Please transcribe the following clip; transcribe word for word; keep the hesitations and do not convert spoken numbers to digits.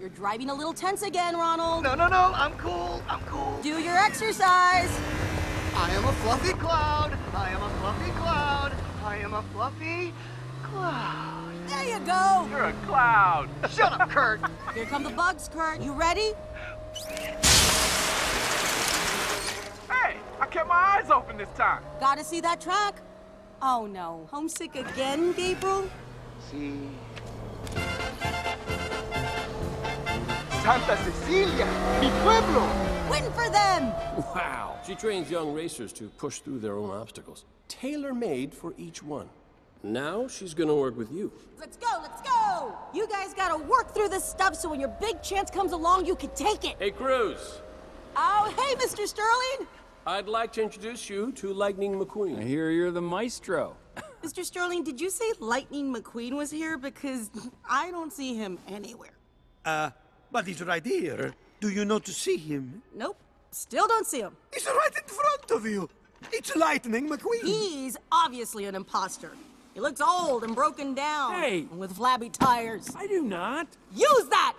You're driving a little tense again, Ronald. No, no, no, I'm cool, I'm cool. Do your exercise. I am a fluffy cloud. I am a fluffy cloud. I am a fluffy cloud. There you go. You're a cloud. Shut up, Kurt. Here come the bugs, Kurt. You ready? Hey, I kept my eyes open this time. Gotta see that track. Oh no, homesick again, Gabriel? See. Santa Cecilia, mi pueblo. Waiting for them. Wow. She trains young racers to push through their own obstacles. Tailor-made for each one. Now she's gonna work with you. Let's go, let's go. You guys gotta work through this stuff so when your big chance comes along, you can take it. Hey, Cruz. Oh, hey, Mister Sterling. I'd like to introduce you to Lightning McQueen. I hear you're the maestro. Mister Sterling, did you say Lightning McQueen was here? Because I don't see him anywhere. Uh, but he's right here. Do you not see him? Nope, still don't see him. He's right in front of you. It's Lightning McQueen. He's obviously an imposter. He looks old and broken down. Hey. And with flabby tires. I do not. Use that!